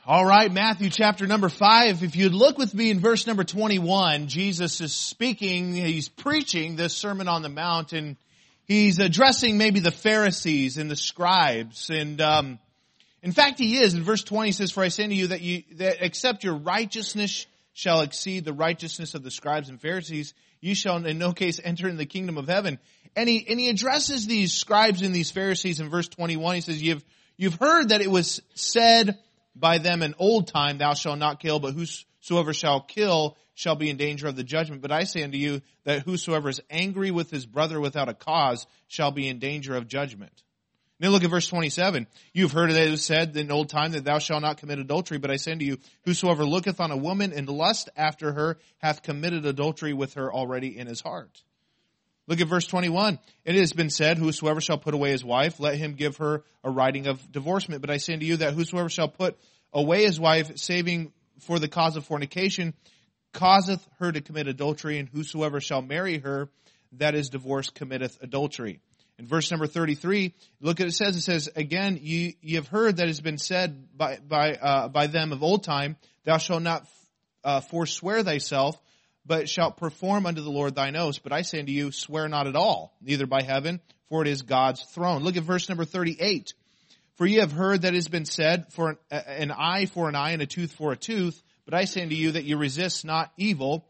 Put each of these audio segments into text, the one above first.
All right, Matthew chapter number 5. If you'd look with me in verse number 21, Jesus is speaking, he's preaching this Sermon on the Mount, and he's addressing maybe the Pharisees and the scribes. And in fact, he is. In verse 20, he says, "For I say unto you that except your righteousness shall exceed the righteousness of the scribes and Pharisees, you shall in no case enter into the kingdom of heaven." And he addresses these scribes and these Pharisees in verse 21. He says, You've heard that it was said by them in old time, thou shalt not kill, but whosoever shall kill shall be in danger of the judgment. But I say unto you that whosoever is angry with his brother without a cause shall be in danger of judgment. Now look at verse 27. You've heard that it was said in old time that thou shalt not commit adultery, but I say unto you, whosoever looketh on a woman in lust after her hath committed adultery with her already in his heart. Look at verse 21. It has been said, whosoever shall put away his wife, let him give her a writing of divorcement. But I say unto you that whosoever shall put away his wife, saving for the cause of fornication, causeth her to commit adultery, and whosoever shall marry her that is divorced committeth adultery. In verse number 33, look at it says, again, ye have heard that it has been said by them of old time, thou shalt not forswear thyself, but shalt perform unto the Lord thine oaths. But I say unto you, swear not at all, neither by heaven, for it is God's throne. Look at verse number 38. For ye have heard that it has been said, for an eye for an eye, and a tooth for a tooth. But I say unto you that ye resist not evil,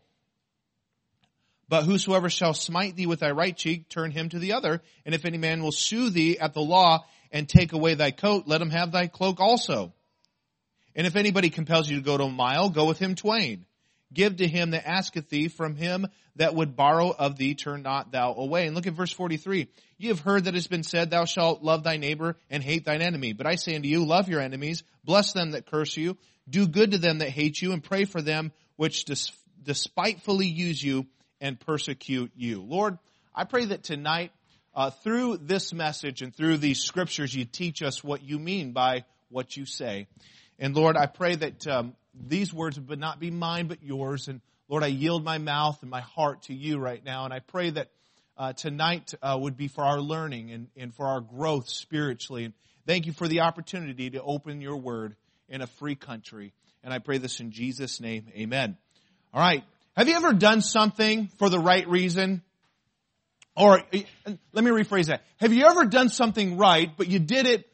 but whosoever shall smite thee with thy right cheek, turn him to the other. And if any man will sue thee at the law, and take away thy coat, let him have thy cloak also. And if anybody compels you to go to a mile, go with him twain. Give to him that asketh thee, from him that would borrow of thee, turn not thou away. And look at verse 43. Ye have heard that it has been said, thou shalt love thy neighbor and hate thine enemy. But I say unto you, love your enemies, bless them that curse you, do good to them that hate you, and pray for them which despitefully use you and persecute you. Lord, I pray that tonight, through this message and through these scriptures, you teach us what you mean by what you say. And Lord, I pray that these words would not be mine but yours. And Lord, I yield my mouth and my heart to you right now. And I pray that tonight would be for our learning and for our growth spiritually. And thank you for the opportunity to open your word in a free country. And I pray this in Jesus' name. Amen. All right. Have you ever done something for the right reason? Or let me rephrase that. Have you ever done something right, but you did it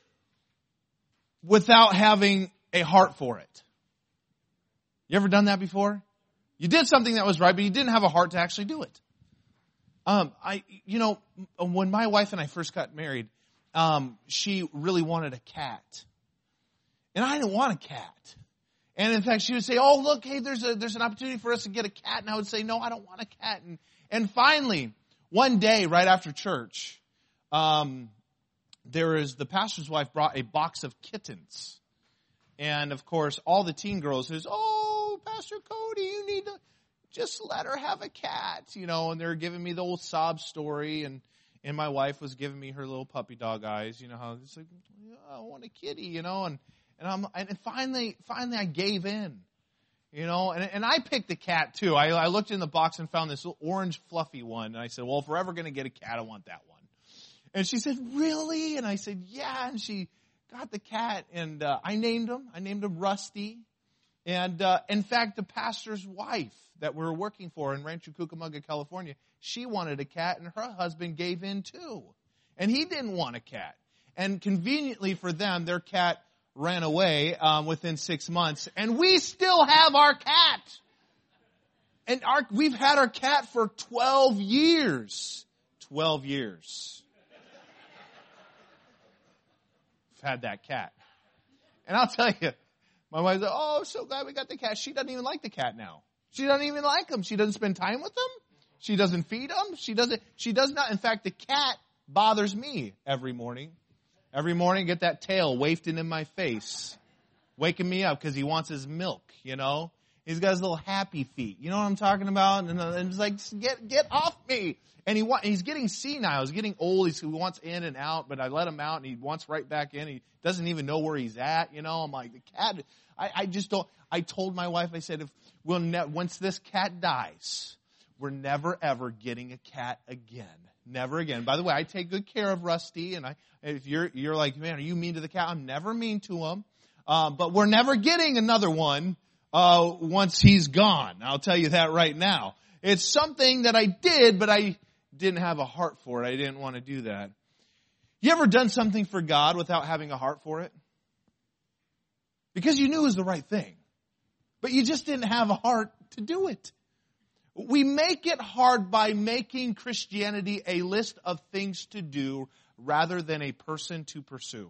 without having a heart for it? You ever done that before? You did something that was right, but you didn't have a heart to actually do it. When my wife and I first got married, she really wanted a cat. And I didn't want a cat. And in fact, she would say, oh, look, hey, there's an opportunity for us to get a cat. And I would say, no, I don't want a cat. And finally, one day, right after church, the pastor's wife brought a box of kittens. And of course, all the teen girls says, oh, Pastor Cody, you need to just let her have a cat, and they're giving me the old sob story, and my wife was giving me her little puppy dog eyes, how it's like, I want a kitty, and finally I gave in, and I picked the cat too. I looked in the box and found this little orange fluffy one, and I said, well, if we're ever going to get a cat, I want that one. And she said, really? And I said, yeah, and she got the cat, and I named him Rusty. And in fact, the pastor's wife that we were working for in Rancho Cucamonga, California, she wanted a cat, and her husband gave in too. And he didn't want a cat. And conveniently for them, their cat ran away within 6 months, and we still have our cat. And we've had our cat for 12 years. 12 years. We've had that cat. And I'll tell you, my wife said, oh, I'm so glad we got the cat. She doesn't even like the cat now. She doesn't even like him. She doesn't spend time with him. She doesn't feed him. She does not. In fact, the cat bothers me every morning. Every morning, get that tail wafting in my face, waking me up because he wants his milk, He's got his little happy feet. You know what I'm talking about? And it's like, get off me. And he's getting senile. He's getting old. He wants in and out, but I let him out, and he wants right back in. He doesn't even know where he's at. I'm like, the cat, I just don't. I told my wife, I said, once this cat dies, we're never, ever getting a cat again. Never again. By the way, I take good care of Rusty, and if you're like, man, are you mean to the cat? I'm never mean to him. But we're never getting another one once he's gone. I'll tell you that right now. It's something that I did, but I didn't have a heart for it. I didn't want to do that. You ever done something for God without having a heart for it? Because you knew it was the right thing, but you just didn't have a heart to do it. We make it hard by making Christianity a list of things to do rather than a person to pursue.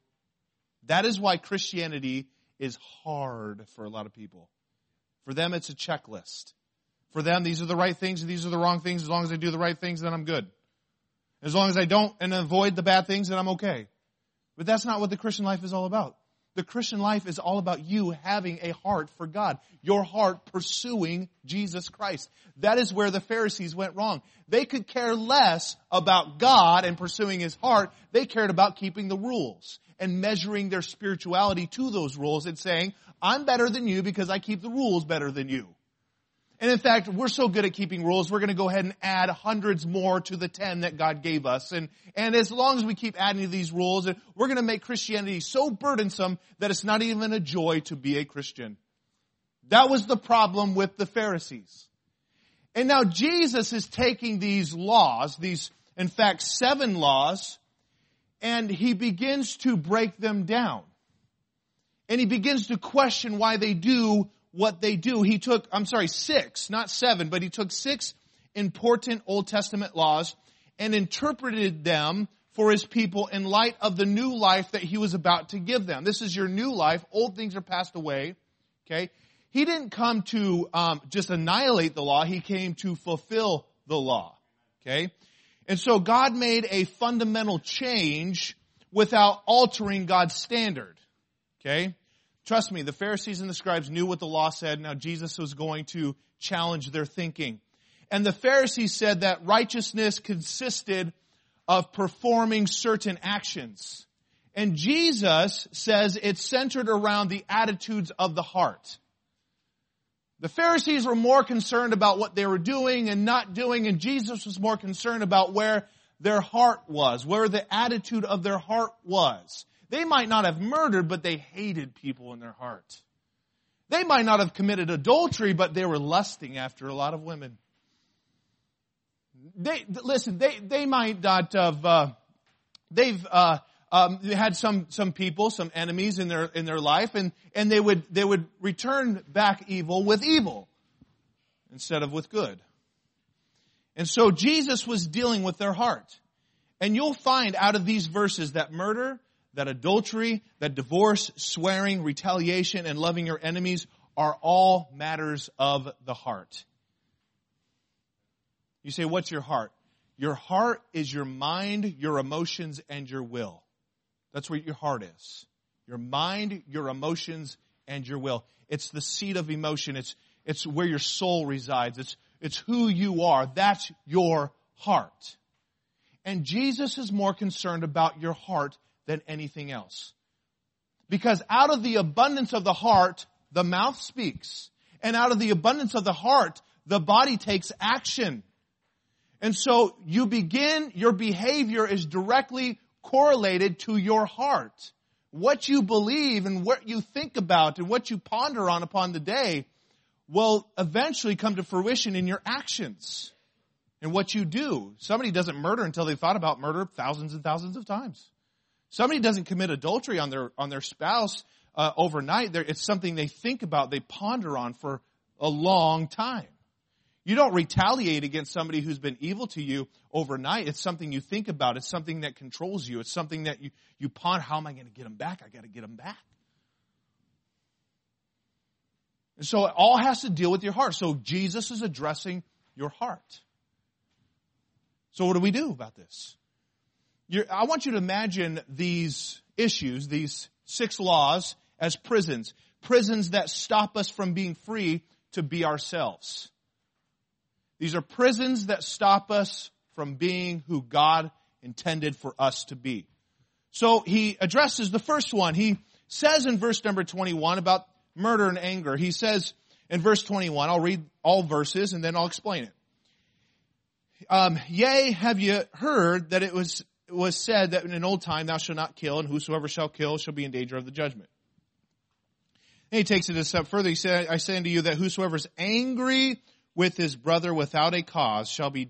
That is why Christianity is hard for a lot of people. For them, it's a checklist. For them, these are the right things and these are the wrong things. As long as I do the right things, then I'm good. As long as I don't and avoid the bad things, then I'm okay. But that's not what the Christian life is all about. The Christian life is all about you having a heart for God. Your heart pursuing Jesus Christ. That is where the Pharisees went wrong. They could care less about God and pursuing His heart. They cared about keeping the rules and measuring their spirituality to those rules and saying, I'm better than you because I keep the rules better than you. And in fact, we're so good at keeping rules, we're going to go ahead and add hundreds more to the 10 that God gave us. And as long as we keep adding to these rules, we're going to make Christianity so burdensome that it's not even a joy to be a Christian. That was the problem with the Pharisees. And now Jesus is taking these laws, in fact, 7 laws, and He begins to break them down. And He begins to question why they do what they do. He took, 6, not 7, but He took 6 important Old Testament laws and interpreted them for His people in light of the new life that He was about to give them. This is your new life. Old things are passed away. Okay? He didn't come to just annihilate the law. He came to fulfill the law. Okay? And so God made a fundamental change without altering God's standard. Okay? Trust me, the Pharisees and the scribes knew what the law said. Now Jesus was going to challenge their thinking. And the Pharisees said that righteousness consisted of performing certain actions. And Jesus says it's centered around the attitudes of the heart. The Pharisees were more concerned about what they were doing and not doing, and Jesus was more concerned about where their heart was, where the attitude of their heart was. They might not have murdered, but they hated people in their heart. They might not have committed adultery, but they were lusting after a lot of women. They might not have, they've had some people, some enemies in their life, and they would return back evil with evil instead of with good. And so Jesus was dealing with their heart. And you'll find out of these verses that murder, that adultery, that divorce, swearing, retaliation, and loving your enemies are all matters of the heart. You say, what's your heart? Your heart is your mind, your emotions, and your will. That's where your heart is. Your mind, your emotions, and your will. It's the seat of emotion. It's where your soul resides. It's who you are. That's your heart. And Jesus is more concerned about your heart than anything else. Because out of the abundance of the heart, the mouth speaks. And out of the abundance of the heart, the body takes action. And so your behavior is directly correlated to your heart. What you believe and what you think about and what you ponder on upon the day will eventually come to fruition in your actions and what you do. Somebody doesn't murder until they've thought about murder thousands and thousands of times. Somebody doesn't commit adultery on their spouse overnight. It's something they think about, they ponder on for a long time. You don't retaliate against somebody who's been evil to you overnight. It's something you think about. It's something that controls you. It's something that you ponder. How am I going to get them back? I got to get them back. And so it all has to deal with your heart. So Jesus is addressing your heart. So what do we do about this? I want you to imagine these issues, these 6 laws, as prisons. Prisons that stop us from being free to be ourselves. These are prisons that stop us from being who God intended for us to be. So he addresses the first one. He says in verse number 21 about murder and anger. He says in verse 21, I'll read all verses and then I'll explain it. Yea, have you heard that it was said that in an old time thou shalt not kill, and whosoever shall kill shall be in danger of the judgment. And he takes it a step further. He said, I say unto you that whosoever is angry with his brother without a cause shall be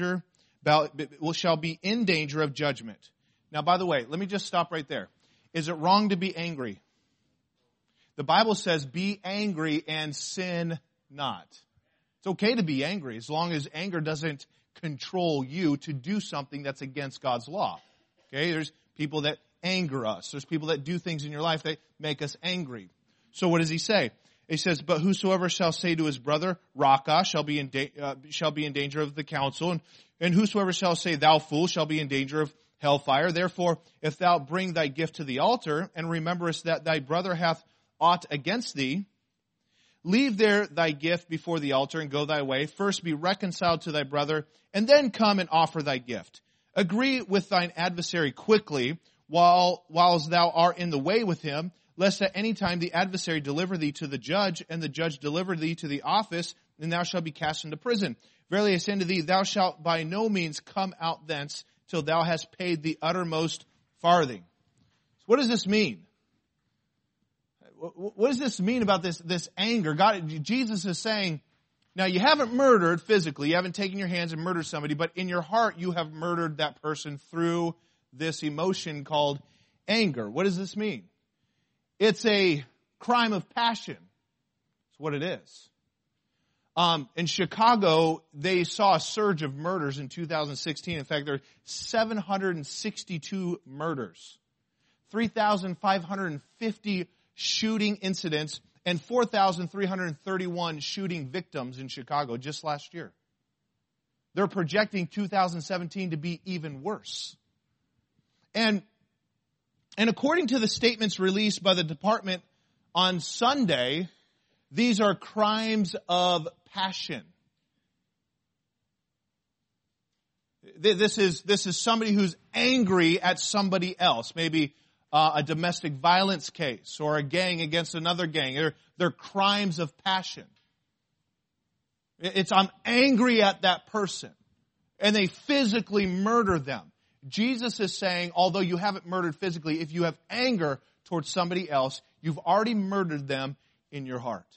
in danger of judgment. Now, by the way, let me just stop right there. Is it wrong to be angry? The Bible says, be angry and sin not. It's okay to be angry as long as anger doesn't control you to do something that's against God's law. Okay, there's people that anger us. There's people that do things in your life that make us angry. So what does he say? He says, but whosoever shall say to his brother, Raka, shall be in danger of the council, and whosoever shall say, thou fool, shall be in danger of hellfire. Therefore, if thou bring thy gift to the altar, and rememberest that thy brother hath aught against thee, leave there thy gift before the altar, and go thy way. First be reconciled to thy brother, and then come and offer thy gift. Agree with thine adversary quickly, whiles thou art in the way with him, lest at any time the adversary deliver thee to the judge, and the judge deliver thee to the office, and thou shalt be cast into prison. Verily I say unto thee, thou shalt by no means come out thence till thou hast paid the uttermost farthing. So what does this mean? What does this mean about this anger? Jesus is saying, now you haven't murdered physically, you haven't taken your hands and murdered somebody, but in your heart you have murdered that person through this emotion called anger. What does this mean? It's a crime of passion. That's what it is. In Chicago, they saw a surge of murders in 2016. In fact, there are 762 murders, 3,550 shooting incidents, and 4,331 shooting victims in Chicago just last year. They're projecting 2017 to be even worse. And according to the statements released by the department on Sunday, these are crimes of passion. This is somebody who's angry at somebody else, maybe a domestic violence case or a gang against another gang. They're crimes of passion. It's I'm angry at that person, and they physically murder them. Jesus is saying, although you haven't murdered physically, if you have anger towards somebody else, you've already murdered them in your heart.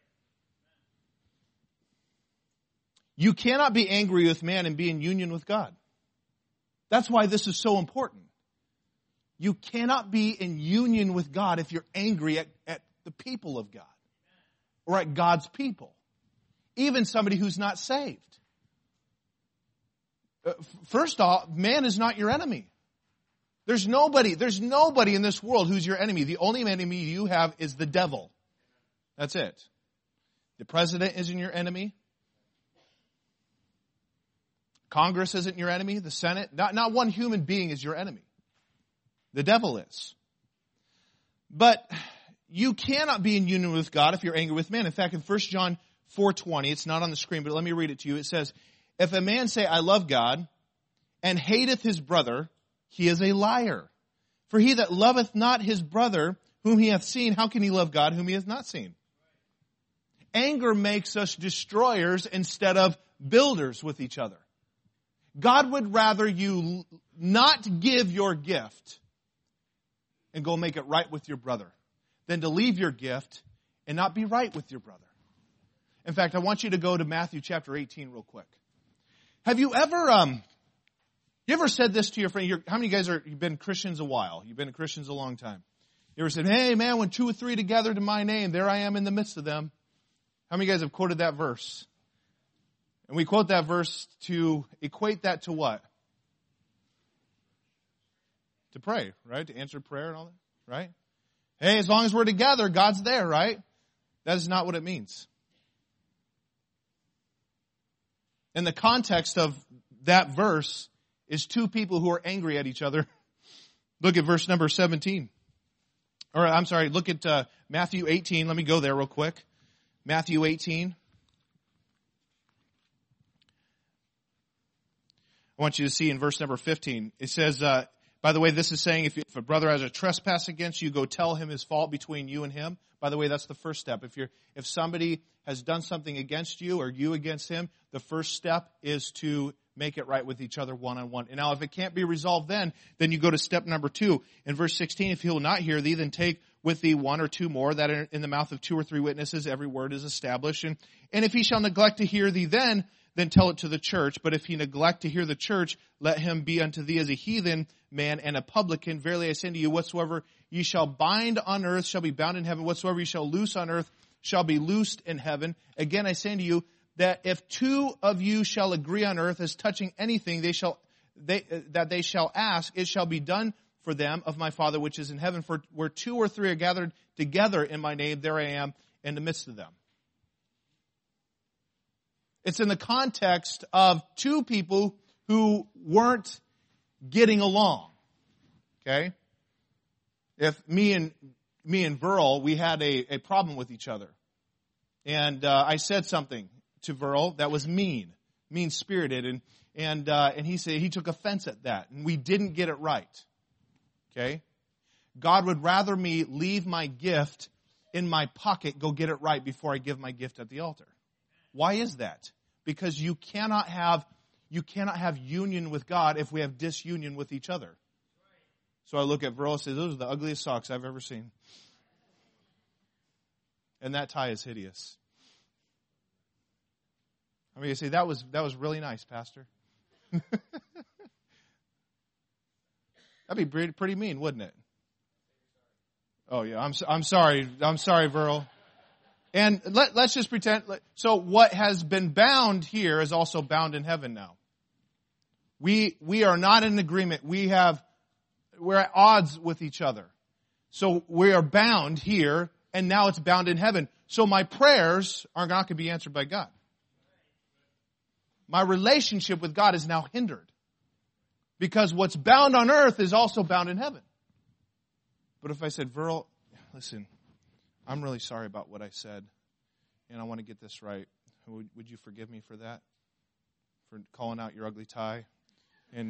You cannot be angry with man and be in union with God. That's why this is so important. You cannot be in union with God if you're angry at the people of God or at God's people, even somebody who's not saved. First off, man is not your enemy. There's nobody in this world who's your enemy. The only enemy you have is the devil. That's it. The president isn't your enemy. Congress isn't your enemy. The Senate. Not one human being is your enemy. The devil is. But you cannot be in union with God if you're angry with man. In fact, in 1 John 4:20, it's not on the screen, but let me read it to you. It says, if a man say, I love God, and hateth his brother, he is a liar. For he that loveth not his brother, whom he hath seen, how can he love God, whom he hath not seen? Anger makes us destroyers instead of builders with each other. God would rather you not give your gift and go make it right with your brother than to leave your gift and not be right with your brother. In fact, I want you to go to Matthew chapter 18 real quick. Have you ever said this to your friend? How many of you guys you've been Christians a while? You've been Christians a long time. You ever said, hey man, when 2 or 3 together to my name, there I am in the midst of them. How many of you guys have quoted that verse? And we quote that verse to equate that to what? To pray, right? To answer prayer and all that, right? Hey, as long as we're together, God's there, right? That is not what it means. And the context of that verse is 2 people who are angry at each other. Look at verse number 17. Or I'm sorry, look at Matthew 18. Let me go there real quick. Matthew 18. I want you to see in verse number 15. It says, by the way, this is saying if a brother has a trespass against you, go tell him his fault between you and him. By the way, that's the first step. If somebody has done something against you or you against him, the first step is to make it right with each other one-on-one. And now if it can't be resolved then you go to step number 2. In verse 16, if he will not hear thee, then take with thee one or two more, that in the mouth of 2 or 3 witnesses every word is established. And if he shall neglect to hear thee then tell it to the church. But if he neglect to hear the church, let him be unto thee as a heathen man and a publican. Verily I say unto you, whatsoever ye shall bind on earth shall be bound in heaven. Whatsoever ye shall loose on earth shall be loosed in heaven. Again I say unto you, that if 2 of you shall agree on earth as touching anything that they shall ask, it shall be done for them of my Father which is in heaven. For where 2 or 3 are gathered together in my name, there I am in the midst of them. It's in the context of 2 people who weren't getting along. Okay? If me and Verl, we had a problem with each other. And I said something to Verl that was mean-spirited, and he said he took offense at that, and we didn't get it right. Okay? God would rather me leave my gift in my pocket, go get it right before I give my gift at the altar. Why is that? Because you cannot have union with God if we have disunion with each other. So I look at Verl and say, those are the ugliest socks I've ever seen. And that tie is hideous. I mean, you say, that was really nice, Pastor. That'd be pretty mean, wouldn't it? Oh yeah, I'm sorry, Verl. And let's just pretend. So what has been bound here is also bound in heaven now. We are not in agreement. We're at odds with each other. So we are bound here, and now it's bound in heaven. So my prayers are not going to be answered by God. My relationship with God is now hindered. Because what's bound on earth is also bound in heaven. But if I said, Verl, listen, I'm really sorry about what I said, and I want to get this right. Would you forgive me for that? For calling out your ugly tie? And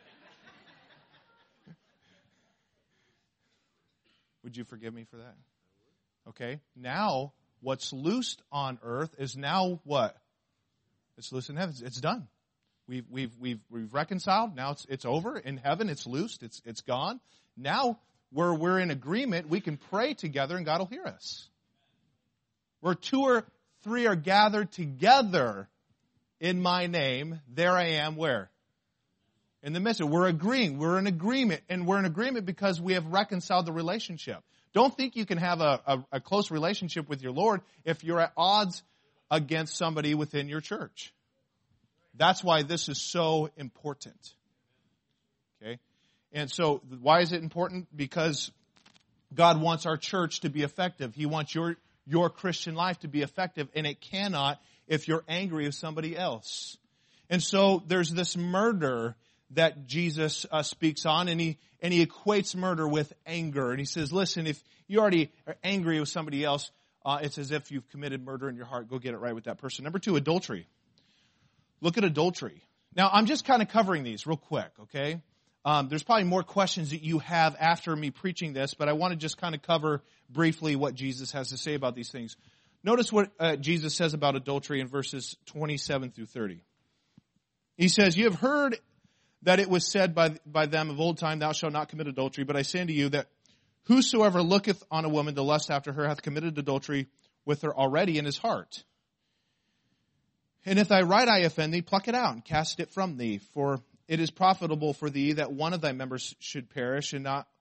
would you forgive me for that? Okay. Now, what's loosed on earth is now what? It's loosed in heaven. It's done. We've reconciled. Now it's over. In heaven, it's loosed. It's gone. Now, where we're in agreement, we can pray together and God will hear us. Where 2 or 3 are gathered together in my name, there I am where? In the midst. We're agreeing. We're in agreement. And we're in agreement because we have reconciled the relationship. Don't think you can have a close relationship with your Lord if you're at odds against somebody within your church. That's why this is so important. Okay? And so, why is it important? Because God wants our church to be effective. He wants your Christian life to be effective, and it cannot if you're angry with somebody else. And so, there's this murder that Jesus speaks on, and he equates murder with anger. And he says, listen, if you already are angry with somebody else, it's as if you've committed murder in your heart. Go get it right with that person. Number 2, adultery. Look at adultery. Now, I'm just kind of covering these real quick, okay? There's probably more questions that you have after me preaching this, but I want to just kind of cover briefly what Jesus has to say about these things. Notice what Jesus says about adultery in verses 27 through 30. He says, you have heard that it was said by them of old time, thou shalt not commit adultery. But I say unto you that whosoever looketh on a woman to lust after her hath committed adultery with her already in his heart. And if thy right eye offend thee, pluck it out and cast it from thee. For it is profitable for thee that one of thy members should perish, and not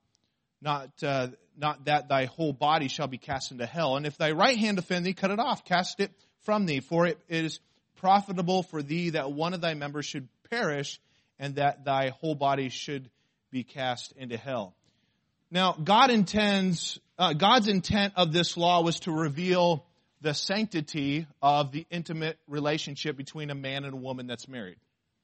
that thy whole body shall be cast into hell. And if thy right hand offend thee, cut it off, cast it from thee. For it is profitable for thee that one of thy members should perish, and that thy whole body should be cast into hell. Now, God's intent of this law was to reveal the sanctity of the intimate relationship between a man and a woman that's married.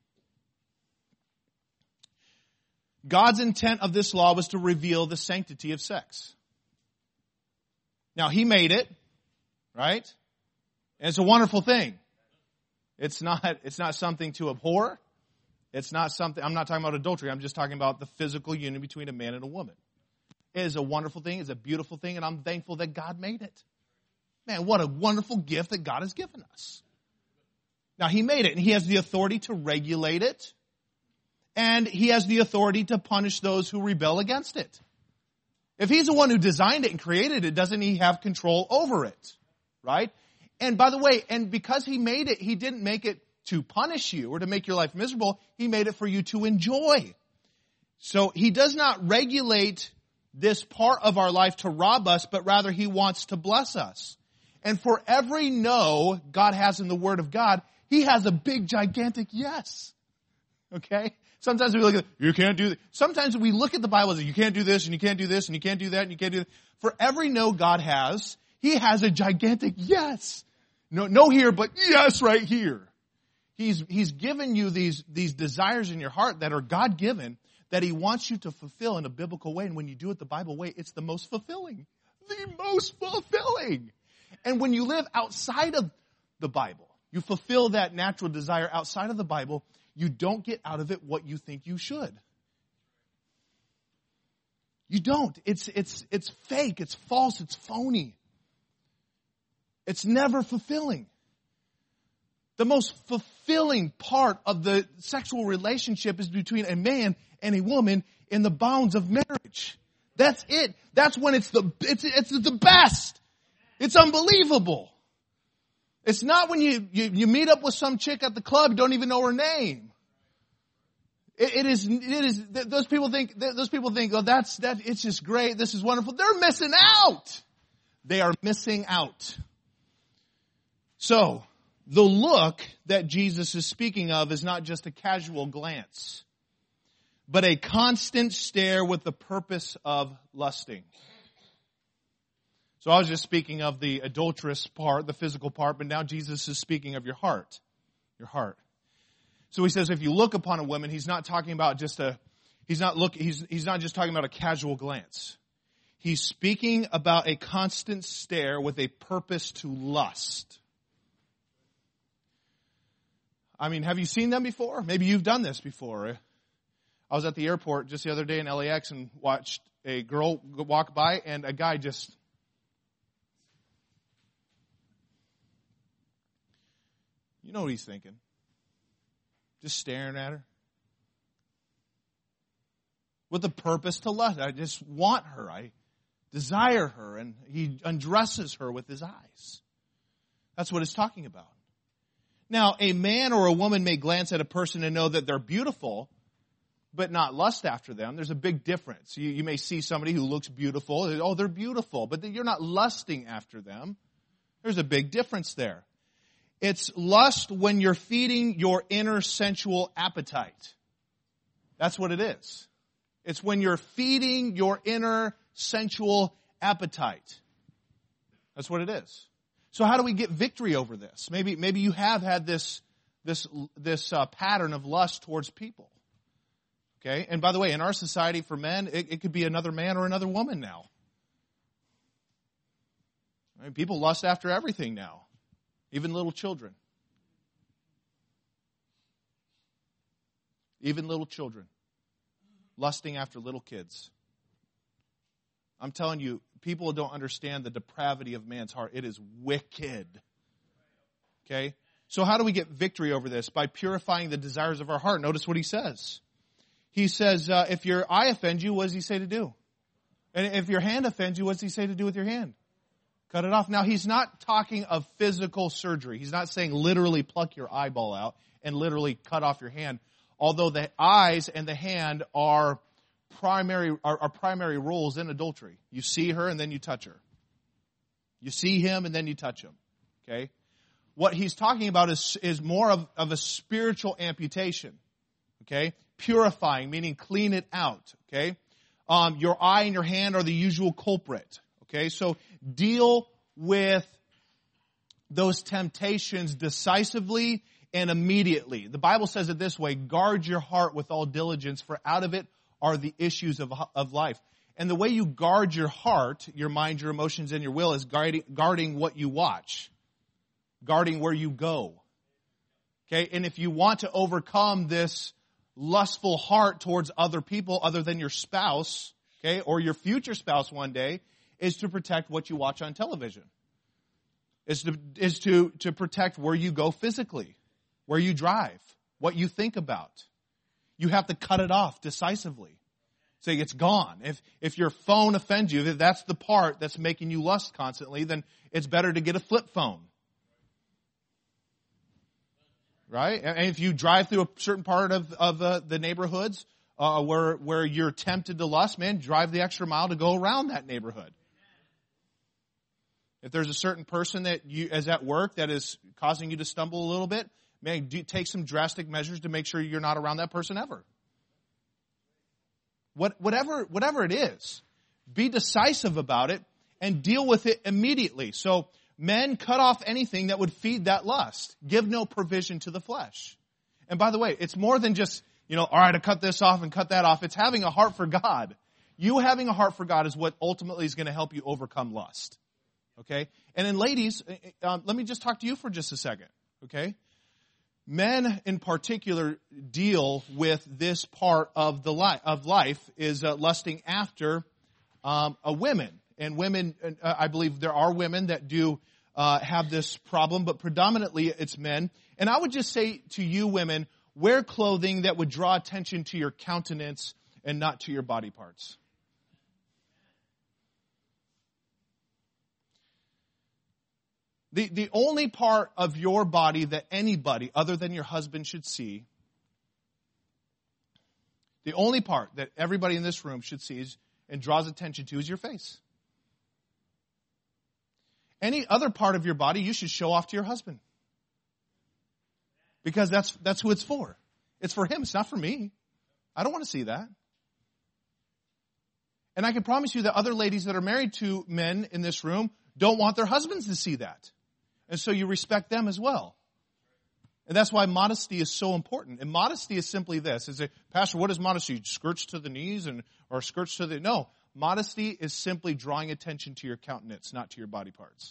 God's intent of this law was to reveal the sanctity of sex. Now, He made it, right? And it's a wonderful thing. It's not something to abhor. It's not something, I'm not talking about adultery. I'm just talking about the physical union between a man and a woman. It is a wonderful thing. It's a beautiful thing. And I'm thankful that God made it. Man, what a wonderful gift that God has given us. Now, He made it, and He has the authority to regulate it. And He has the authority to punish those who rebel against it. If he's the one who designed it and created it, doesn't he have control over it? Right? And by the way, and because he made it, he didn't make it to punish you or to make your life miserable. He made it for you to enjoy. So he does not regulate this part of our life to rob us, but rather he wants to bless us. And for every no God has in the Word of God, he has a big, gigantic yes. Okay? Sometimes we look at, you can't do that. Sometimes we look at the Bible and say, you can't do this, and you can't do this, and you can't do that, and you can't do that. For every no God has, he has a gigantic yes. No here, but yes right here. He's given you these desires in your heart that are God-given, that he wants you to fulfill in a biblical way. And when you do it the Bible way, it's the most fulfilling. The most fulfilling. And when you live outside of the Bible, you fulfill that natural desire outside of the Bible, you don't get out of it what you think you should. You don't. It's fake. It's false. It's phony. It's never fulfilling. The most fulfilling part of the sexual relationship is between a man and a woman in the bounds of marriage. That's it. That's when it's the best. It's unbelievable. It's not when you meet up with some chick at the club, you don't even know her name. It is, those people think, oh, it's just great. This is wonderful. They're missing out. They are missing out. So, the look that Jesus is speaking of is not just a casual glance, but a constant stare with the purpose of lusting. So I was just speaking of the adulterous part, the physical part, but now Jesus is speaking of your heart. Your heart. So he says if you look upon a woman, he's not talking about he's not just talking about a casual glance. He's speaking about a constant stare with a purpose to lust. I mean, have you seen them before? Maybe you've done this before. I was at the airport just the other day in LAX and watched a girl walk by and a guy just... You know what he's thinking. Just staring at her. With the purpose to lust. I just want her. I desire her. And he undresses her with his eyes. That's what it's talking about. Now, a man or a woman may glance at a person and know that they're beautiful, but not lust after them. There's a big difference. You may see somebody who looks beautiful. Oh, they're beautiful. But you're not lusting after them. There's a big difference there. It's lust when you're feeding your inner sensual appetite. That's what it is. It's when you're feeding your inner sensual appetite. That's what it is. So how do we get victory over this? Maybe you have had this pattern of lust towards people. Okay? And by the way, in our society for men, it could be another man or another woman now. I mean, people lust after everything now. Even little children. Even little children. Lusting after little kids. I'm telling you, people don't understand the depravity of man's heart. It is wicked. Okay? So how do we get victory over this? By purifying the desires of our heart. Notice what he says. He says, if your eye offends you, what does he say to do? And if your hand offends you, what does he say to do with your hand? Cut it off. Now, he's not talking of physical surgery. He's not saying literally pluck your eyeball out and literally cut off your hand. Although the eyes and the hand are primary roles in adultery. You see her and then you touch her. You see him and then you touch him. Okay? What he's talking about is more of a spiritual amputation. Okay? Purifying, meaning clean it out. Okay? Your eye and your hand are the usual culprit. Okay, so deal with those temptations decisively and immediately. The Bible says it this way, guard your heart with all diligence, for out of it are the issues of life. And the way you guard your heart, your mind, your emotions, and your will is guarding what you watch. Guarding where you go. Okay, and if you want to overcome this lustful heart towards other people other than your spouse, okay, or your future spouse one day, is to protect what you watch on television. Is to protect where you go physically, where you drive, what you think about. You have to cut it off decisively. So it's gone. If your phone offends you, if that's the part that's making you lust constantly, then it's better to get a flip phone. Right? And if you drive through a certain part of the neighborhoods where you're tempted to lust, man, drive the extra mile to go around that neighborhood. If there's a certain person that is at work that is causing you to stumble a little bit, man, take some drastic measures to make sure you're not around that person ever. Whatever it is, be decisive about it and deal with it immediately. So men, cut off anything that would feed that lust. Give no provision to the flesh. And by the way, it's more than just, all right, I cut this off and cut that off. It's having a heart for God. You having a heart for God is what ultimately is going to help you overcome lust. Okay? And then ladies, let me just talk to you for just a second. Okay? Men in particular deal with this part of life is lusting after women. And women, I believe there are women that do have this problem, but predominantly it's men. And I would just say to you women, wear clothing that would draw attention to your countenance and not to your body parts. The only part of your body that anybody other than your husband should see, the only part that everybody in this room should see and draws attention to is your face. Any other part of your body you should show off to your husband. Because that's who it's for. It's for him. It's not for me. I don't want to see that. And I can promise you that other ladies that are married to men in this room don't want their husbands to see that. And so you respect them as well. And that's why modesty is so important. And modesty is simply this. Is it, Pastor, what is modesty? Skirts to the knees or skirts to the... No. Modesty is simply drawing attention to your countenance, not to your body parts.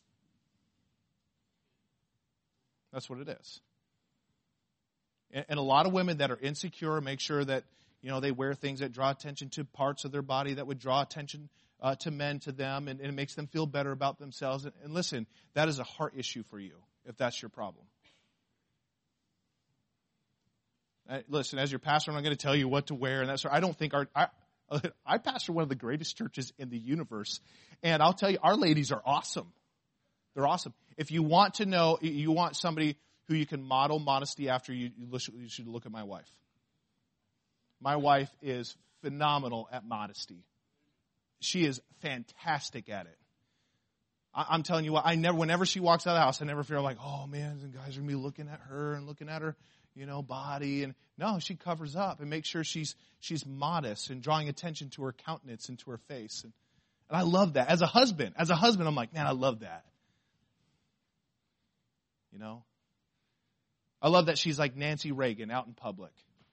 That's what it is. And a lot of women that are insecure make sure that, they wear things that draw attention to parts of their body that would draw attention to men, to them, and it makes them feel better about themselves. And listen, that is a heart issue for you, if that's your problem. Listen, as your pastor, I'm not going to tell you what to wear and that sort. I don't think I pastor one of the greatest churches in the universe, and I'll tell you, our ladies are awesome. They're awesome. If you want to know, you want somebody who you can model modesty after, you should look at my wife. My wife is phenomenal at modesty. She is fantastic at it. I'm telling you what, whenever she walks out of the house, I never feel like, oh man, the guys are going to be looking at her and looking at her, body. And no, she covers up and makes sure she's modest and drawing attention to her countenance and to her face. And I love that. As a husband, I'm like, man, I love that. I love that she's like Nancy Reagan out in public.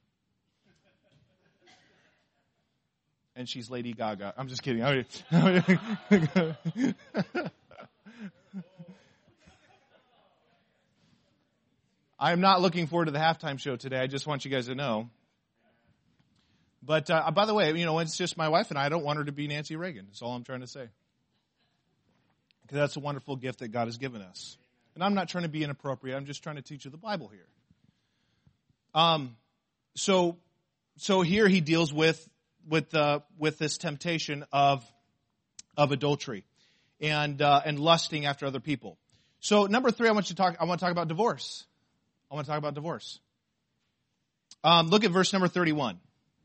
And she's Lady Gaga. I'm just kidding. I'm not looking forward to the halftime show today. I just want you guys to know. But by the way, it's just my wife and I don't want her to be Nancy Reagan. That's all I'm trying to say. Because that's a wonderful gift that God has given us. And I'm not trying to be inappropriate. I'm just trying to teach you the Bible here. So here he deals with this temptation of adultery and lusting after other people. So number 3, I want to talk about divorce. Look at verse number 31.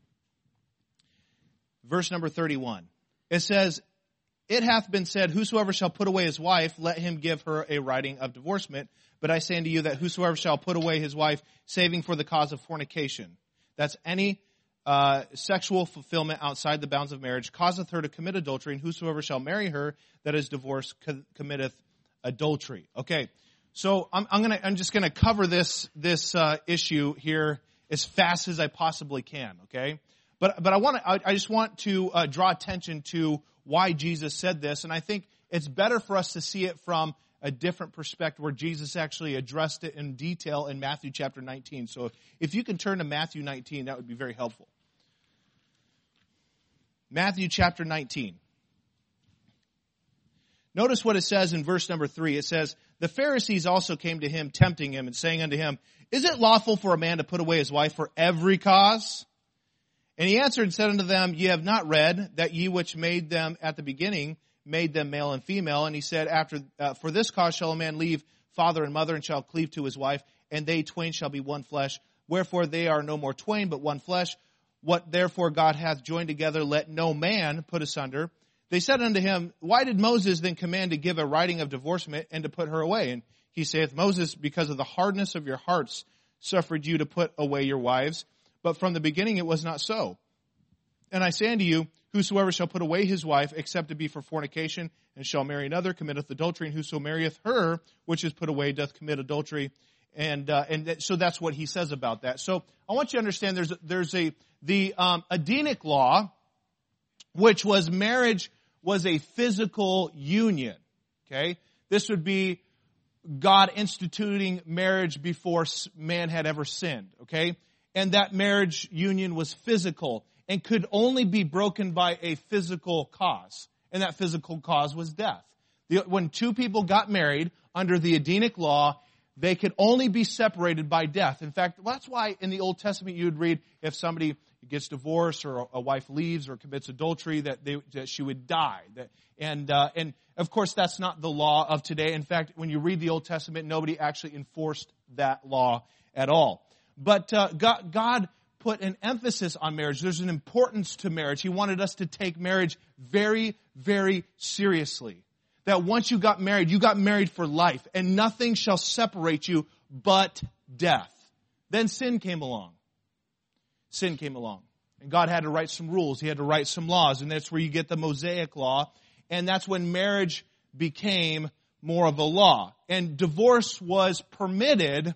Verse number 31. It says, "It hath been said, whosoever shall put away his wife, let him give her a writing of divorcement. But I say unto you that whosoever shall put away his wife, saving for the cause of fornication," that's any sexual fulfillment outside the bounds of marriage, "causeth her to commit adultery, and whosoever shall marry her that is divorced committeth adultery." Okay, so I'm just gonna cover this issue here as fast as I possibly can. Okay, but I just want to draw attention to why Jesus said this, and I think it's better for us to see it from a different perspective where Jesus actually addressed it in detail in Matthew chapter 19. So if you can turn to Matthew 19, that would be very helpful. Matthew chapter 19. Notice what it says in verse number 3. It says, "The Pharisees also came to him, tempting him, and saying unto him, Is it lawful for a man to put away his wife for every cause? And he answered and said unto them, Ye have not read that ye which made them at the beginning made them male and female. And he said, For this cause shall a man leave father and mother, and shall cleave to his wife, and they twain shall be one flesh. Wherefore they are no more twain, but one flesh. What therefore God hath joined together, let no man put asunder. They said unto him, Why did Moses then command to give a writing of divorcement and to put her away? And he saith, Moses, because of the hardness of your hearts, suffered you to put away your wives. But from the beginning it was not so. And I say unto you, whosoever shall put away his wife, except to be for fornication, and shall marry another, committeth adultery. And whoso marrieth her, which is put away, doth commit adultery. And so that's what he says about that. So I want you to understand there's the Edenic law, which was marriage was a physical union. Okay? This would be God instituting marriage before man had ever sinned. Okay? And that marriage union was physical and could only be broken by a physical cause. And that physical cause was death. When two people got married under the Edenic law, they could only be separated by death. In fact, that's why in the Old Testament you would read if somebody gets divorced or a wife leaves or commits adultery that she would die. And of course that's not the law of today. In fact, when you read the Old Testament, nobody actually enforced that law at all. But God put an emphasis on marriage. There's an importance to marriage. He wanted us to take marriage very, very seriously. That once you got married for life, and nothing shall separate you but death. Then sin came along. Sin came along. And God had to write some rules. He had to write some laws. And that's where you get the Mosaic law. And that's when marriage became more of a law. And divorce was permitted,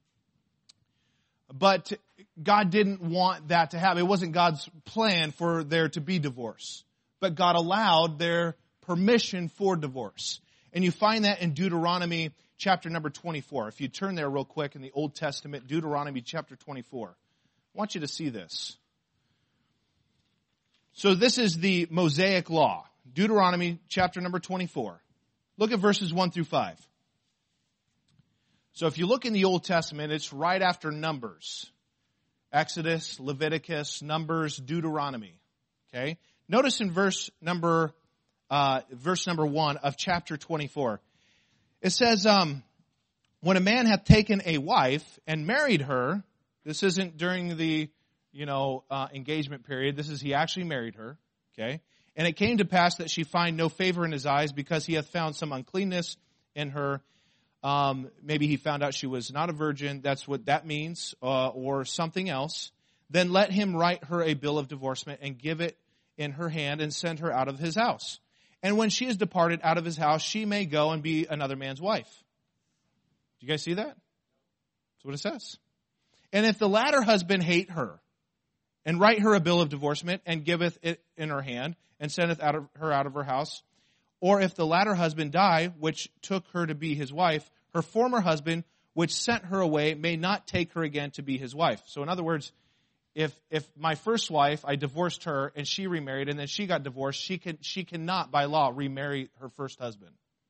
but God didn't want that to happen. It wasn't God's plan for there to be divorce. But God allowed their permission for divorce. And you find that in Deuteronomy chapter number 24. If you turn there real quick in the Old Testament, Deuteronomy chapter 24. I want you to see this. So this is the Mosaic law. Deuteronomy chapter number 24. Look at verses 1 through 5. So if you look in the Old Testament, it's right after Numbers. Exodus, Leviticus, Numbers, Deuteronomy. Okay? Notice in verse number 1 of chapter 24. It says, when a man hath taken a wife and married her, this isn't during the, engagement period. This is he actually married her. Okay? And it came to pass that she find no favor in his eyes because he hath found some uncleanness in her. Maybe he found out she was not a virgin. That's what that means, or something else. Then let him write her a bill of divorcement and give it in her hand and send her out of his house. And when she is departed out of his house, she may go and be another man's wife. Do you guys see that? That's what it says. And if the latter husband hate her, and write her a bill of divorcement, and giveth it in her hand, and sendeth her out of her house, or if the latter husband die, which took her to be his wife, her former husband, which sent her away, may not take her again to be his wife. So in other words, if my first wife, I divorced her, and she remarried, and then she got divorced, she cannot, by law, remarry her first husband.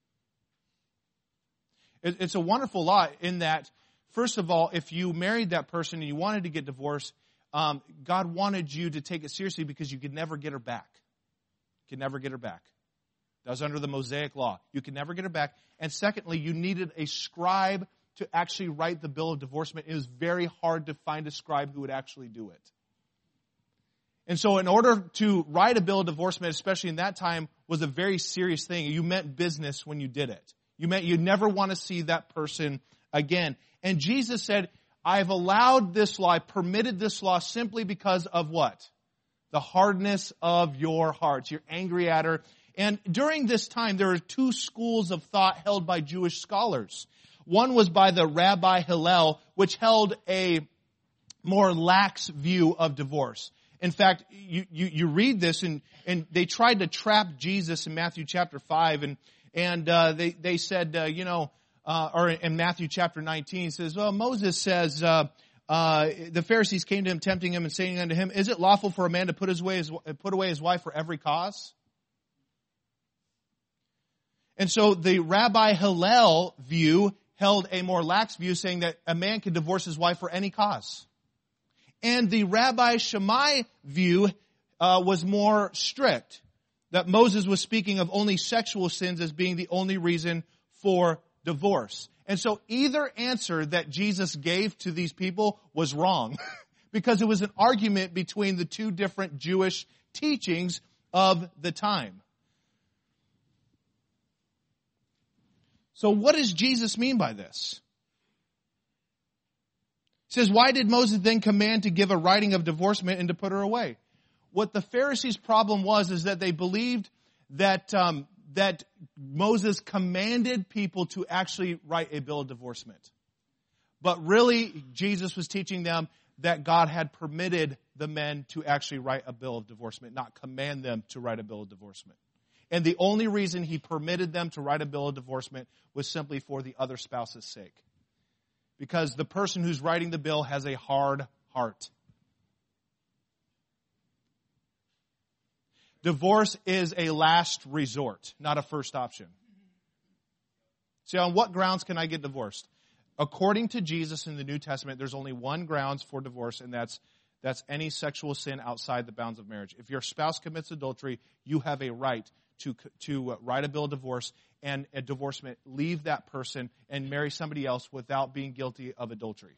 It's a wonderful law in that, first of all, if you married that person and you wanted to get divorced, God wanted you to take it seriously because you could never get her back. You could never get her back. That was under the Mosaic law. You could never get her back. And secondly, you needed a scribe to actually write the bill of divorcement. It was very hard to find a scribe who would actually do it. And so in order to write a bill of divorcement, especially in that time, was a very serious thing. You meant business when you did it. You meant you'd never want to see that person again. And Jesus said, I've allowed this law, I permitted this law simply because of what? The hardness of your hearts. You're angry at her. And during this time, there were two schools of thought held by Jewish scholars. One was by the Rabbi Hillel, which held a more lax view of divorce. In fact, you read this, and they tried to trap Jesus in Matthew chapter 5, and they said, or in Matthew chapter 19, says, well, Moses says, the Pharisees came to him, tempting him, and saying unto him, is it lawful for a man to put away his wife for every cause? And so the Rabbi Hillel view held a more lax view, saying that a man could divorce his wife for any cause. And the Rabbi Shammai view was more strict, that Moses was speaking of only sexual sins as being the only reason for divorce. And so either answer that Jesus gave to these people was wrong because it was an argument between the two different Jewish teachings of the time. So what does Jesus mean by this? He says, why did Moses then command to give a writing of divorcement and to put her away? What the Pharisees' problem was is that they believed that that Moses commanded people to actually write a bill of divorcement. But really, Jesus was teaching them that God had permitted the men to actually write a bill of divorcement, not command them to write a bill of divorcement. And the only reason he permitted them to write a bill of divorcement was simply for the other spouse's sake. Because the person who's writing the bill has a hard heart. Divorce is a last resort, not a first option. See, on what grounds can I get divorced? According to Jesus in the New Testament, there's only one grounds for divorce, and that's any sexual sin outside the bounds of marriage. If your spouse commits adultery, you have a right to write a bill of divorce and a divorcement, leave that person and marry somebody else without being guilty of adultery.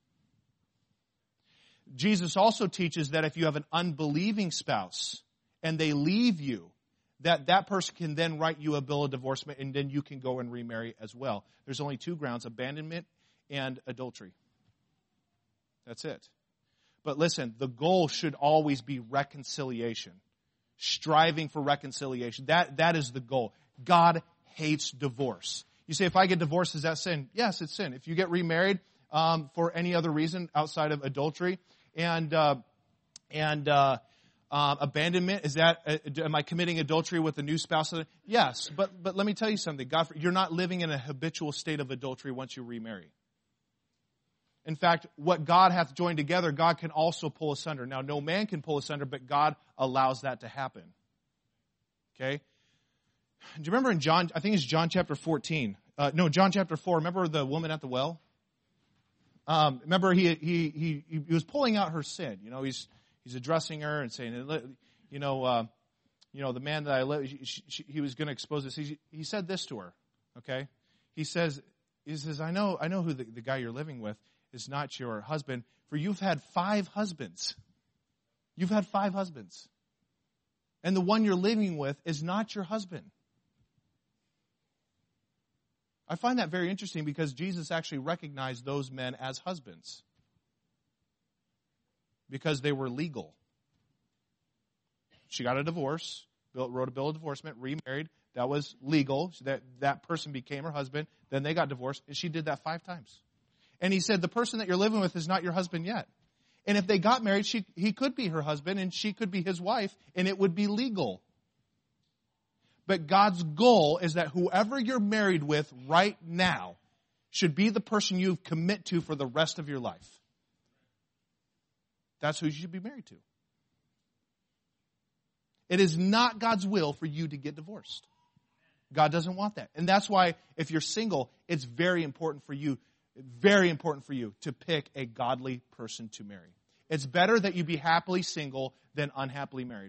Jesus also teaches that if you have an unbelieving spouse and they leave you, that person can then write you a bill of divorcement and then you can go and remarry as well. There's only two grounds, abandonment and adultery. That's it. But listen, the goal should always be reconciliation. Striving for reconciliation. That is the goal. God hates divorce. You say, if I get divorced, is that sin? Yes, it's sin. If you get remarried for any other reason outside of adultery and abandonment, is that am I committing adultery with a new spouse? Yes, but let me tell you something. You're not living in a habitual state of adultery once you remarry. In fact, what God hath joined together, God can also pull asunder. Now, no man can pull asunder, but God allows that to happen. Okay? Do you remember in John, I think it's John chapter 14. John chapter 4. Remember the woman at the well? Remember he was pulling out her sin. You know, he's addressing her and saying, the man that I love, he was going to expose this. He said this to her. Okay? He says, I know who the guy you're living with is not your husband, for you've had 5 husbands. You've had 5 husbands. And the one you're living with is not your husband. I find that very interesting because Jesus actually recognized those men as husbands. Because they were legal. She got a divorce, wrote a bill of divorcement, remarried. That was legal. So that person became her husband. Then they got divorced, and she did that 5 times. And he said, the person that you're living with is not your husband yet. And if they got married, he could be her husband, and she could be his wife, and it would be legal. But God's goal is that whoever you're married with right now should be the person you commit to for the rest of your life. That's who you should be married to. It is not God's will for you to get divorced. God doesn't want that. And that's why if you're single, it's very important for you to pick a godly person to marry. It's better that you be happily single than unhappily married.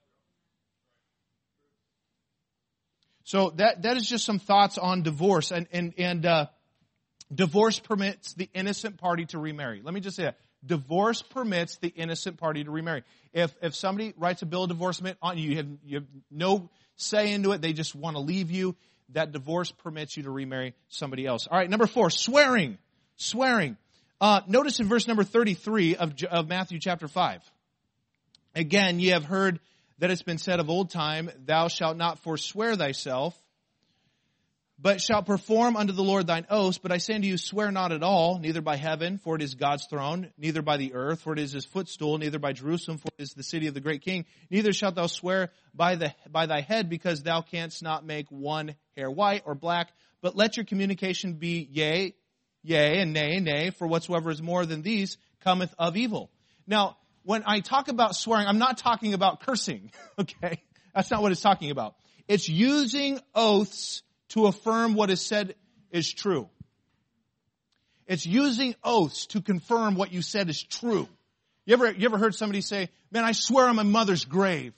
So that is just some thoughts on divorce. And divorce permits the innocent party to remarry. Let me just say that. Divorce permits the innocent party to remarry. If somebody writes a bill of divorcement on you, you have no say into it, they just want to leave you, that divorce permits you to remarry somebody else. All right, number 4, swearing. Swearing. Notice in verse number 33 of Matthew chapter 5. Again, ye have heard that it's been said of old time, thou shalt not forswear thyself, but shalt perform unto the Lord thine oaths. But I say unto you, swear not at all, neither by heaven, for it is God's throne, neither by the earth, for it is his footstool, neither by Jerusalem, for it is the city of the great king. Neither shalt thou swear by thy head, because thou canst not make one hair white or black. But let your communication be yea, yea, and nay, nay, for whatsoever is more than these cometh of evil. Now, when I talk about swearing, I'm not talking about cursing, okay? That's not what it's talking about. It's using oaths to affirm what is said is true. It's using oaths to confirm what you said is true. You ever heard somebody say, man, I swear on my mother's grave.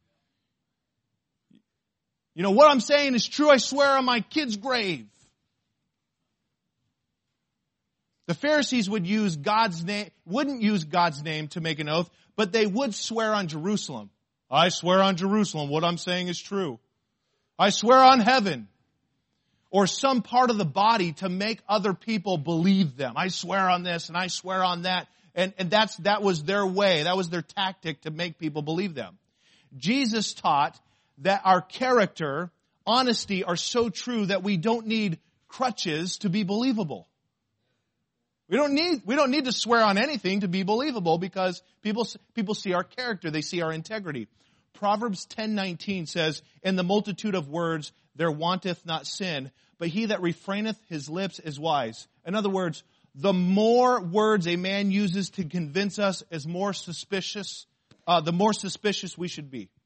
You know, what I'm saying is true. I swear on my kid's grave. The Pharisees wouldn't use God's name to make an oath, but they would swear on Jerusalem. I swear on Jerusalem. What I'm saying is true. I swear on heaven. Or some part of the body to make other people believe them. I swear on this and I swear on that. And that was their way. That was their tactic to make people believe them. Jesus taught that our character, honesty are so true that we don't need crutches to be believable. We don't need to swear on anything to be believable because people see our character. They see our integrity. Proverbs 10:19 says, in the multitude of words there wanteth not sin, but he that refraineth his lips is wise. In other words, the more words a man uses to convince us is more suspicious, the more suspicious we should be.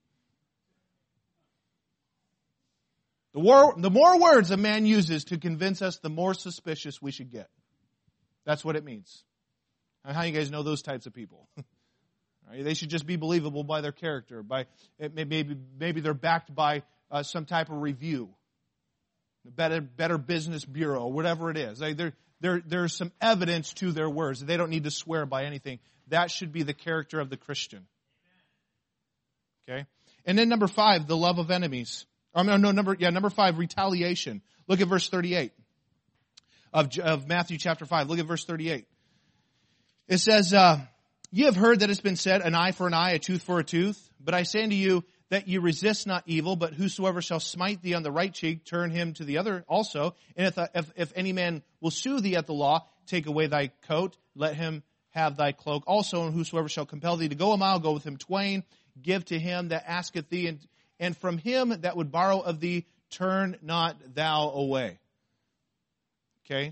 The more words a man uses to convince us, the more suspicious we should get. That's what it means. How you guys know those types of people? Right? They should just be believable by their character. Maybe they're backed by some type of review, Better Business Bureau, whatever it is. There's some evidence to their words. They don't need to swear by anything. That should be the character of the Christian. Okay, and then number 5, the love of enemies. Number 5, retaliation. Look at verse 38 of Matthew chapter 5. Look at verse 38. It says, "Ye have heard that it's been said, an eye for an eye, a tooth for a tooth. But I say unto you that ye resist not evil, but whosoever shall smite thee on the right cheek, turn him to the other also. And if any man will sue thee at the law, take away thy coat, let him have thy cloak also. And whosoever shall compel thee to go a mile, go with him twain. Give to him that asketh thee, and from him that would borrow of thee, turn not thou away." Okay?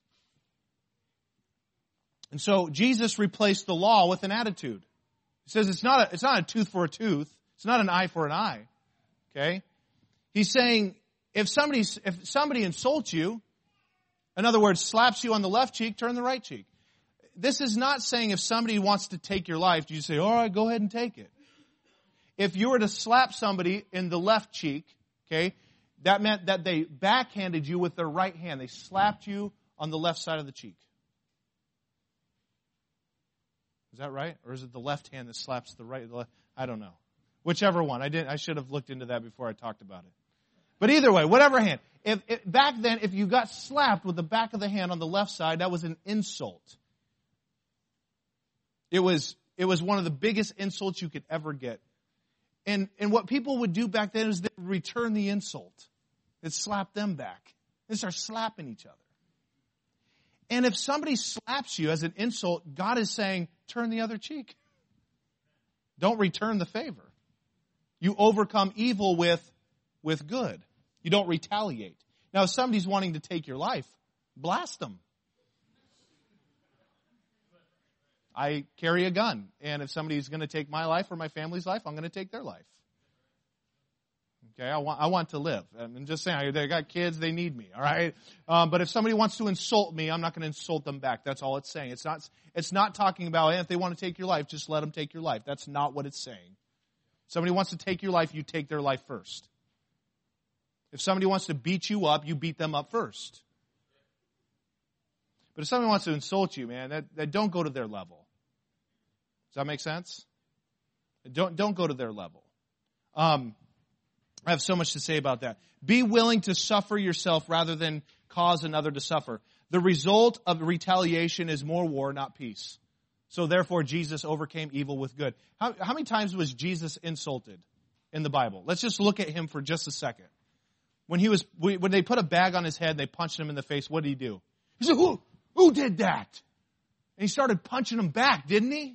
And so Jesus replaced the law with an attitude. He says it's not a tooth for a tooth. It's not an eye for an eye. Okay? He's saying if somebody insults you, in other words, slaps you on the left cheek, turn the right cheek. This is not saying if somebody wants to take your life, you say, all right, go ahead and take it. If you were to slap somebody in the left cheek, okay, that meant that they backhanded you with their right hand. They slapped you on the left side of the cheek. Is that right? Or is it the left hand that slaps the right? I don't know. Whichever one. I should have looked into that before I talked about it. But either way, whatever hand. Back then, if you got slapped with the back of the hand on the left side, that was an insult. It was one of the biggest insults you could ever get. And what people would do back then is they would return the insult. They'd slap them back. They'd start slapping each other. And if somebody slaps you as an insult, God is saying, turn the other cheek. Don't return the favor. You overcome evil with good. You don't retaliate. Now, if somebody's wanting to take your life, blast them. I carry a gun, and if somebody's going to take my life or my family's life, I'm going to take their life. Okay, I want to live. I'm just saying, they got kids, they need me, all right? But if somebody wants to insult me, I'm not going to insult them back. That's all it's saying. It's not talking about, hey, if they want to take your life, just let them take your life. That's not what it's saying. If somebody wants to take your life, you take their life first. If somebody wants to beat you up, you beat them up first. But if somebody wants to insult you, man, that don't go to their level. Does that make sense? Don't go to their level. I have so much to say about that. Be willing to suffer yourself rather than cause another to suffer. The result of retaliation is more war, not peace. So therefore, Jesus overcame evil with good. How many times was Jesus insulted in the Bible? Let's just look at him for just a second. When they put a bag on his head and they punched him in the face, what did he do? He said, who did that? And he started punching him back, didn't he?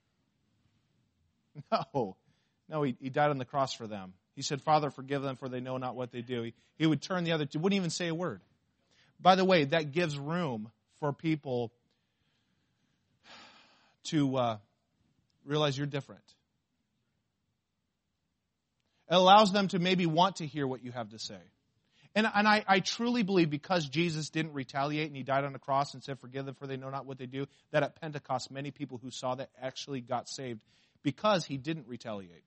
No, he died on the cross for them. He said, Father, forgive them, for they know not what they do. He would turn the other two, wouldn't even say a word. By the way, that gives room for people to realize you're different. It allows them to maybe want to hear what you have to say. And I truly believe because Jesus didn't retaliate and he died on the cross and said, forgive them for they know not what they do, that at Pentecost many people who saw that actually got saved because he didn't retaliate.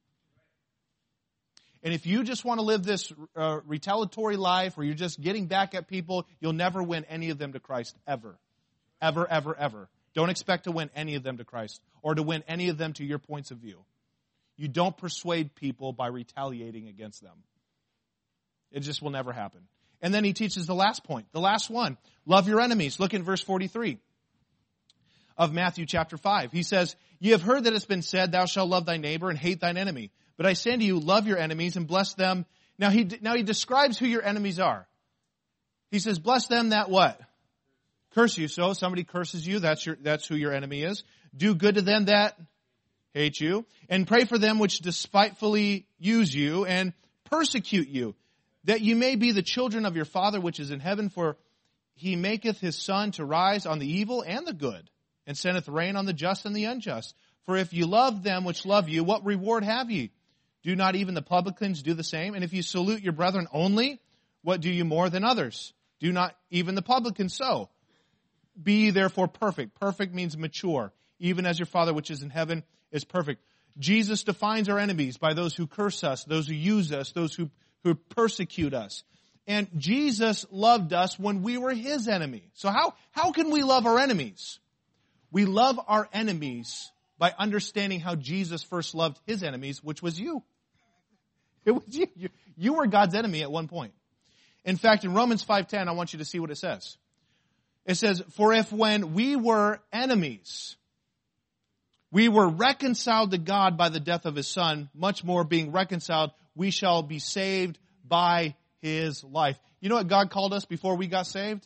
And if you just want to live this retaliatory life where you're just getting back at people, you'll never win any of them to Christ ever. Ever, ever, ever. Don't expect to win any of them to Christ or to win any of them to your points of view. You don't persuade people by retaliating against them. It just will never happen. And then he teaches the last point, the last one. Love your enemies. Look in verse 43 of Matthew chapter 5. He says, "Ye have heard that it's been said, thou shalt love thy neighbor and hate thine enemy. But I say unto you, love your enemies and bless them." Now he describes who your enemies are. He says, bless them that what? Curse you. So somebody curses you, that's who your enemy is. Do good to them that hate you. And pray for them which despitefully use you and persecute you, that you may be the children of your Father which is in heaven, for he maketh his sun to rise on the evil and the good, and sendeth rain on the just and the unjust. For if you love them which love you, what reward have ye? Do not even the publicans do the same? And if you salute your brethren only, what do you more than others? Do not even the publicans so? Be ye therefore perfect. Perfect means mature, even as your Father which is in heaven is perfect. Jesus defines our enemies by those who curse us, those who use us, those who persecute us. And Jesus loved us when we were his enemy. So how can we love our enemies? We love our enemies by understanding how Jesus first loved his enemies, which was you. It was you. You were God's enemy at one point. In fact, in Romans 5:10, I want you to see what it says. It says, "For if when we were enemies, we were reconciled to God by the death of his Son, much more being reconciled, we shall be saved by his life." You know what God called us before we got saved?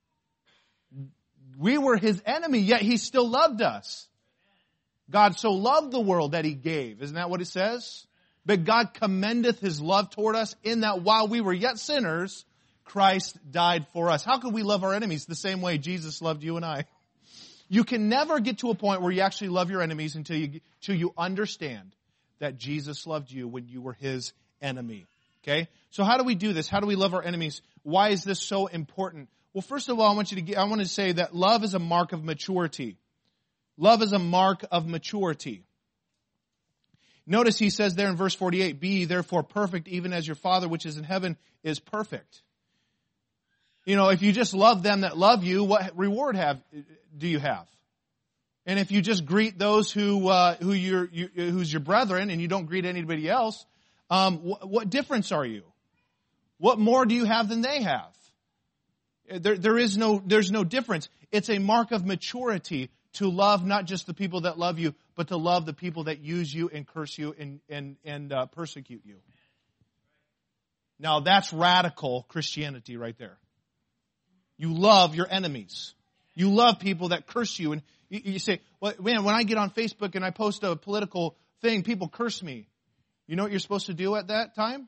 We were his enemy, yet he still loved us. God so loved the world that he gave. Isn't that what it says? But God commendeth his love toward us in that while we were yet sinners, Christ died for us. How could we love our enemies the same way Jesus loved you and I? You can never get to a point where you actually love your enemies until you understand that Jesus loved you when you were his enemy. Okay? So how do we do this? How do we love our enemies? Why is this so important? Well, first of all, I want to say that love is a mark of maturity. Love is a mark of maturity. Notice he says there in verse 48, "Be ye therefore perfect, even as your Father which is in heaven is perfect." You know, if you just love them that love you, what reward do you have? And if you just greet those who's your brethren and you don't greet anybody else, what difference are you? What more do you have than they have? There's no difference. It's a mark of maturity to love not just the people that love you, but to love the people that use you and curse you and persecute you. Now that's radical Christianity right there. You love your enemies. You love people that curse you. And you say, well, man, when I get on Facebook and I post a political thing, people curse me. You know what you're supposed to do at that time?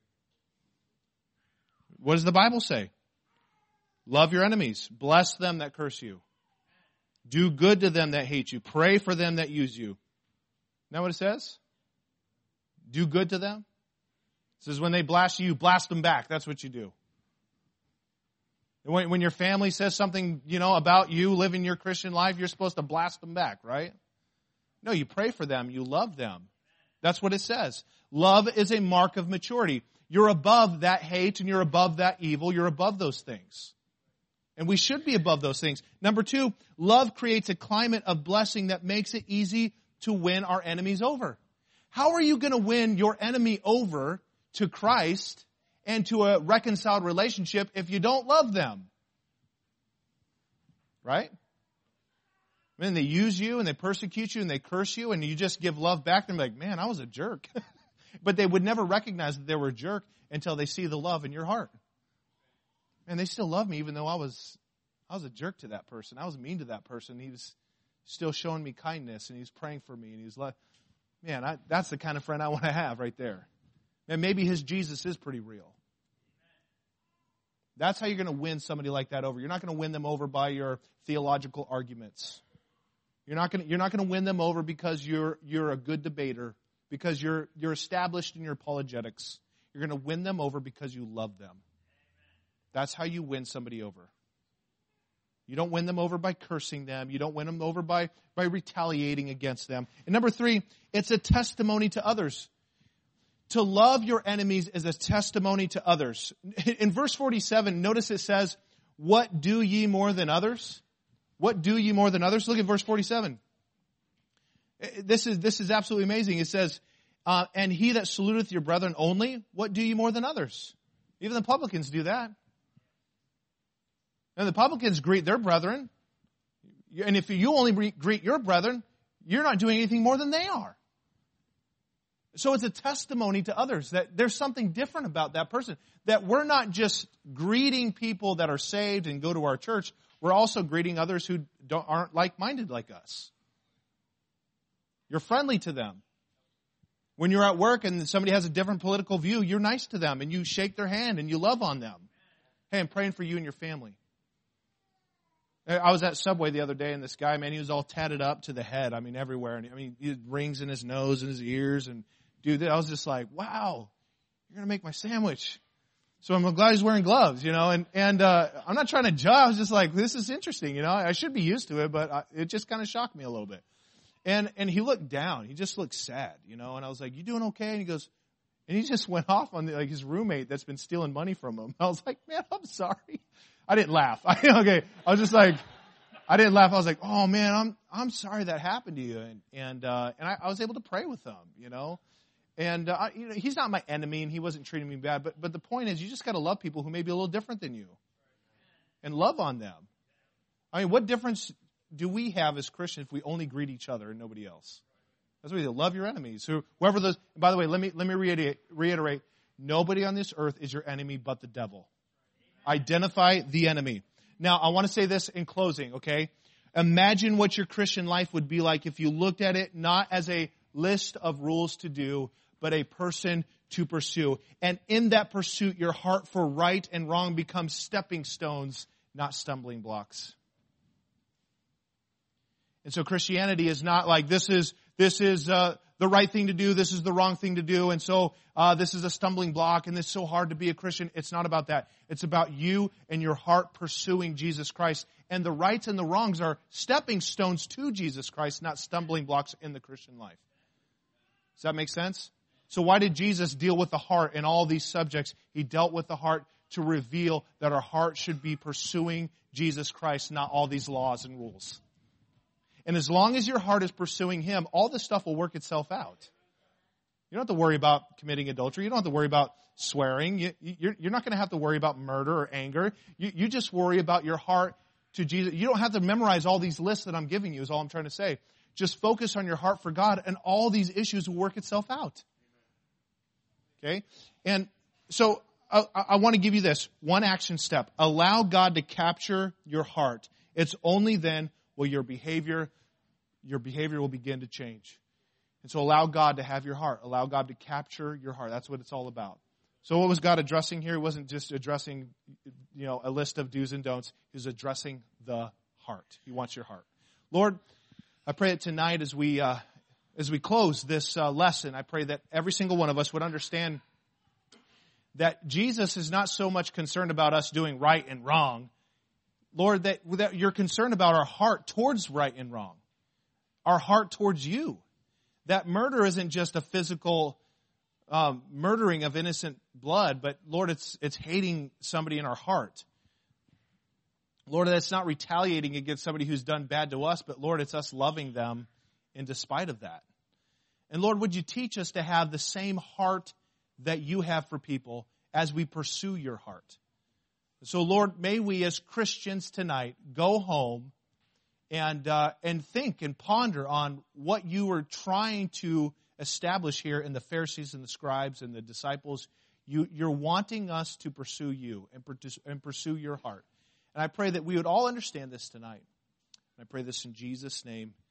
What does the Bible say? Love your enemies. Bless them that curse you. Do good to them that hate you. Pray for them that use you. Isn't that what it says? Do good to them. It says when they blast you, blast them back. That's what you do. When your family says something, about you living your Christian life, you're supposed to blast them back, right? No, you pray for them. You love them. That's what it says. Love is a mark of maturity. You're above that hate and you're above that evil. You're above those things. And we should be above those things. Number 2, love creates a climate of blessing that makes it easy to win our enemies over. How are you going to win your enemy over to Christ and to a reconciled relationship if you don't love them? Right? I mean, they use you and they persecute you and they curse you and you just give love back. They're like, man, I was a jerk. But they would never recognize that they were a jerk until they see the love in your heart. And they still love me even though I was a jerk to that person. I was mean to that person. He was still showing me kindness and he was praying for me and he was like, man, that's the kind of friend I want to have right there. And maybe his Jesus is pretty real. That's how you're going to win somebody like that over. You're not going to win them over by your theological arguments. You're not going to win them over because you're a good debater, because you're established in your apologetics. You're going to win them over because you love them. That's how you win somebody over. You don't win them over by cursing them. You don't win them over by retaliating against them. And number 3, it's a testimony to others. To love your enemies is a testimony to others. In verse 47, notice it says, what do ye more than others? What do ye more than others? Look at verse 47. This is absolutely amazing. It says, and he that saluteth your brethren only, what do ye more than others? Even the publicans do that. And the publicans greet their brethren. And if you only greet your brethren, you're not doing anything more than they are. So it's a testimony to others that there's something different about that person. That we're not just greeting people that are saved and go to our church. We're also greeting others who aren't like-minded like us. You're friendly to them. When you're at work and somebody has a different political view, you're nice to them and you shake their hand and you love on them. Hey, I'm praying for you and your family. I was at Subway the other day, and this guy, man, he was all tatted up to the head. I mean, everywhere. And he had rings in his nose and his ears. And, dude, I was just like, wow, you're going to make my sandwich. So I'm glad he's wearing gloves, And I'm not trying to judge. I was just like, this is interesting, I should be used to it, but it just kind of shocked me a little bit. And he looked down. He just looked sad, And I was like, you doing okay? And he goes, and he just went off on his roommate that's been stealing money from him. I was like, man, I'm sorry. I didn't laugh. I was like, oh man, I'm sorry that happened to you. And I was able to pray with him, And, he's not my enemy and he wasn't treating me bad. But the point is, you just got to love people who may be a little different than you. And love on them. I mean, what difference do we have as Christians if we only greet each other and nobody else? That's what we do. Love your enemies. Whoever those, by the way, let me reiterate. Nobody on this earth is your enemy but the devil. Identify the enemy. Now, I want to say this in closing, okay? Imagine what your Christian life would be like if you looked at it not as a list of rules to do, but a person to pursue. And in that pursuit, your heart for right and wrong becomes stepping stones, not stumbling blocks. And so Christianity is not like this is the right thing to do, this is the wrong thing to do, and so this is a stumbling block, and it's so hard to be a Christian. It's not about that. It's about you and your heart pursuing Jesus Christ. And the rights and the wrongs are stepping stones to Jesus Christ, not stumbling blocks in the Christian life. Does that make sense? So why did Jesus deal with the heart in all these subjects? He dealt with the heart to reveal that our heart should be pursuing Jesus Christ, not all these laws and rules. And as long as your heart is pursuing Him, all this stuff will work itself out. You don't have to worry about committing adultery. You don't have to worry about swearing. You're not going to have to worry about murder or anger. You just worry about your heart to Jesus. You don't have to memorize all these lists that I'm giving you, is all I'm trying to say. Just focus on your heart for God, and all these issues will work itself out. Okay? And so I want to give you this one action step. Allow God to capture your heart. It's only then will your behavior will begin to change. And so allow God to have your heart. Allow God to capture your heart. That's what it's all about. So what was God addressing here? He wasn't just addressing, a list of do's and don'ts. He was addressing the heart. He wants your heart. Lord, I pray that tonight as we close this lesson, I pray that every single one of us would understand that Jesus is not so much concerned about us doing right and wrong. Lord, that you're concerned about our heart towards right and wrong. Our heart towards you. That murder isn't just a physical murdering of innocent blood, but Lord, it's hating somebody in our heart. Lord, that's not retaliating against somebody who's done bad to us, but Lord, it's us loving them in despite of that. And Lord, would you teach us to have the same heart that you have for people as we pursue your heart? So Lord, may we as Christians tonight go home and think and ponder on what you were trying to establish here in the Pharisees and the scribes and the disciples. You're wanting us to pursue you and pursue your heart. And I pray that we would all understand this tonight. And I pray this in Jesus' name.